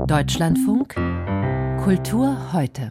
Deutschlandfunk Kultur heute.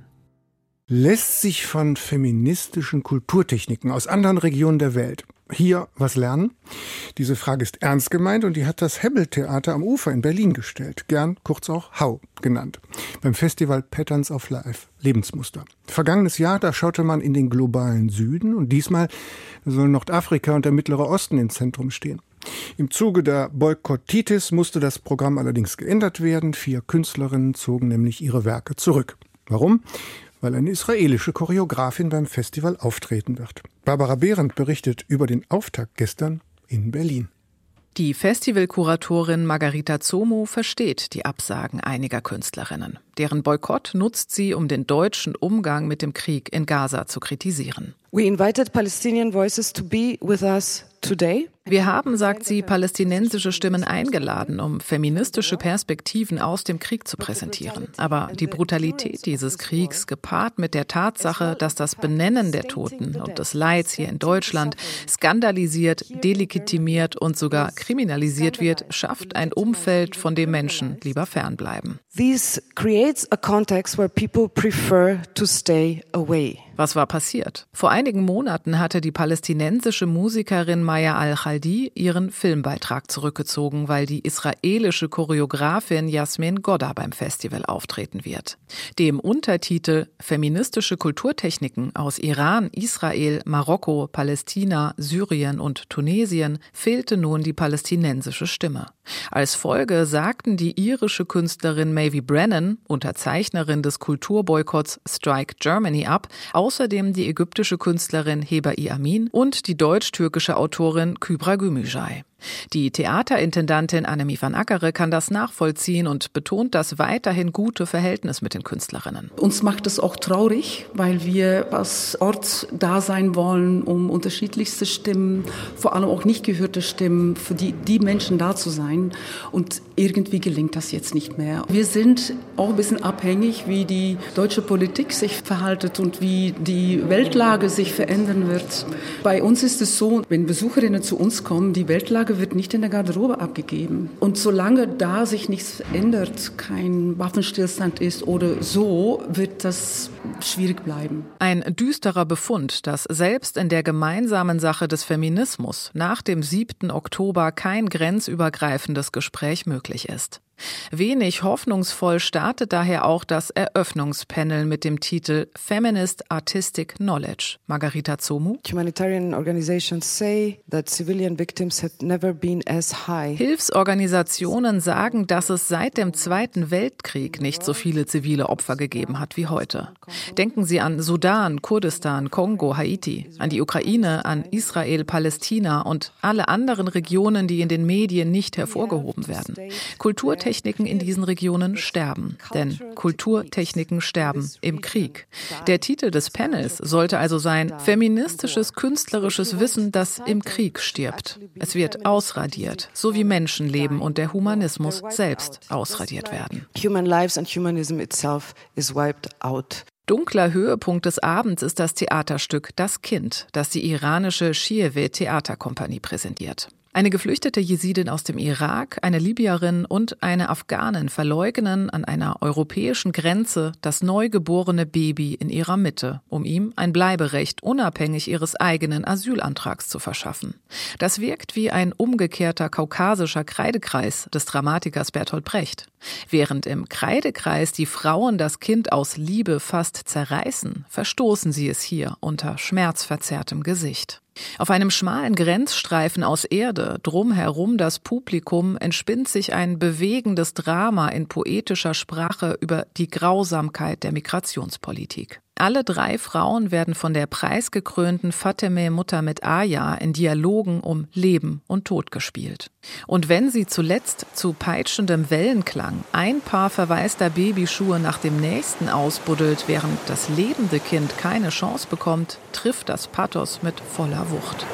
Lässt sich von feministischen Kulturtechniken aus anderen Regionen der Welt hier was lernen? Diese Frage ist ernst gemeint und die hat das Hebbel-Theater am Ufer in Berlin gestellt, gern kurz auch HAU genannt, beim Festival Patterns of Life, Lebensmuster. Vergangenes Jahr, da schaute man in den globalen Süden und diesmal soll Nordafrika und der Mittlere Osten im Zentrum stehen. Im Zuge der Boykottitis musste das Programm allerdings geändert werden. 4 Künstlerinnen zogen nämlich ihre Werke zurück. Warum? Weil eine israelische Choreografin beim Festival auftreten wird. Barbara Behrendt berichtet über den Auftakt gestern in Berlin. Die Festivalkuratorin Margarita Zomo versteht die Absagen einiger Künstlerinnen. Deren Boykott nutzt sie, um den deutschen Umgang mit dem Krieg in Gaza zu kritisieren. We invited Palestinian voices to be with us today. Wir haben, sagt sie, palästinensische Stimmen eingeladen, um feministische Perspektiven aus dem Krieg zu präsentieren. Aber die Brutalität dieses Kriegs, gepaart mit der Tatsache, dass das Benennen der Toten und des Leids hier in Deutschland skandalisiert, delegitimiert und sogar kriminalisiert wird, schafft ein Umfeld, von dem Menschen lieber fernbleiben. This creates a context where people prefer to stay away. Was war passiert? Vor einigen Monaten hatte die palästinensische Musikerin Maya al-Khaldi ihren Filmbeitrag zurückgezogen, weil die israelische Choreografin Yasmin Godda beim Festival auftreten wird. Dem Untertitel Feministische Kulturtechniken aus Iran, Israel, Marokko, Palästina, Syrien und Tunesien fehlte nun die palästinensische Stimme. Als Folge sagten die irische Künstlerin Maeve Brennan, Unterzeichnerin des Kulturboykotts Strike Germany, ab, außerdem die ägyptische Künstlerin Heba-i Amin und die deutsch-türkische Autorin Kübra Gümüşay. Die Theaterintendantin Annemie van Ackere kann das nachvollziehen und betont das weiterhin gute Verhältnis mit den Künstlerinnen. Uns macht es auch traurig, weil wir als Ort da sein wollen, um unterschiedlichste Stimmen, vor allem auch nicht gehörte Stimmen, für die Menschen da zu sein. Und irgendwie gelingt das jetzt nicht mehr. Wir sind auch ein bisschen abhängig, wie die deutsche Politik sich verhaltet und wie die Weltlage sich verändern wird. Bei uns ist es so, wenn Besucherinnen zu uns kommen, die Weltlage wird nicht in der Garderobe abgegeben. Und solange da sich nichts ändert, kein Waffenstillstand ist oder so, wird das schwierig bleiben. Ein düsterer Befund, dass selbst in der gemeinsamen Sache des Feminismus nach dem 7. Oktober kein grenzübergreifendes Gespräch möglich ist. Wenig hoffnungsvoll startet daher auch das Eröffnungspanel mit dem Titel Feminist Artistic Knowledge. Margarita Zomo. Humanitarian organizations say that civilian victims have never been as high. Hilfsorganisationen sagen, dass es seit dem Zweiten Weltkrieg nicht so viele zivile Opfer gegeben hat wie heute. Denken Sie an Sudan, Kurdistan, Kongo, Haiti, an die Ukraine, an Israel, Palästina und alle anderen Regionen, die in den Medien nicht hervorgehoben werden. Kulturtechniken in diesen Regionen sterben, denn Kulturtechniken sterben im Krieg. Der Titel des Panels sollte also sein: Feministisches, künstlerisches Wissen, das im Krieg stirbt. Es wird ausradiert, so wie Menschenleben und der Humanismus selbst ausradiert werden. Human lives and humanism itself is wiped out. Dunkler Höhepunkt des Abends ist das Theaterstück Das Kind, das die iranische Shieve Theaterkompanie präsentiert. Eine geflüchtete Jesidin aus dem Irak, eine Libyerin und eine Afghanin verleugnen an einer europäischen Grenze das neugeborene Baby in ihrer Mitte, um ihm ein Bleiberecht unabhängig ihres eigenen Asylantrags zu verschaffen. Das wirkt wie ein umgekehrter kaukasischer Kreidekreis des Dramatikers Bertolt Brecht. Während im Kreidekreis die Frauen das Kind aus Liebe fast zerreißen, verstoßen sie es hier unter schmerzverzerrtem Gesicht. Auf einem schmalen Grenzstreifen aus Erde, drumherum das Publikum, entspinnt sich ein bewegendes Drama in poetischer Sprache über die Grausamkeit der Migrationspolitik. Alle 3 Frauen werden von der preisgekrönten Fatemeh Mohamed Aya in Dialogen um Leben und Tod gespielt. Und wenn sie zuletzt zu peitschendem Wellenklang ein Paar verwaister Babyschuhe nach dem nächsten ausbuddelt, während das lebende Kind keine Chance bekommt, trifft das Pathos mit voller Wucht.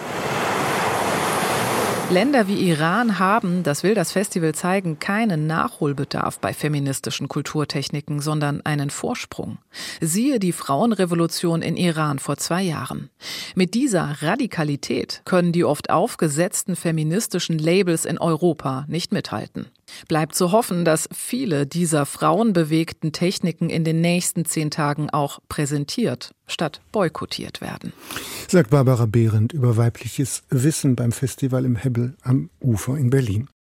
Länder wie Iran haben, das will das Festival zeigen, keinen Nachholbedarf bei feministischen Kulturtechniken, sondern einen Vorsprung. Siehe die Frauenrevolution in Iran vor 2 Jahren. Mit dieser Radikalität können die oft aufgesetzten feministischen Labels in Europa nicht mithalten. Bleibt zu hoffen, dass viele dieser frauenbewegten Techniken in den nächsten 10 Tagen auch präsentiert, statt boykottiert werden. Sagt Barbara Behrendt über weibliches Wissen beim Festival im Hebbel am Ufer in Berlin.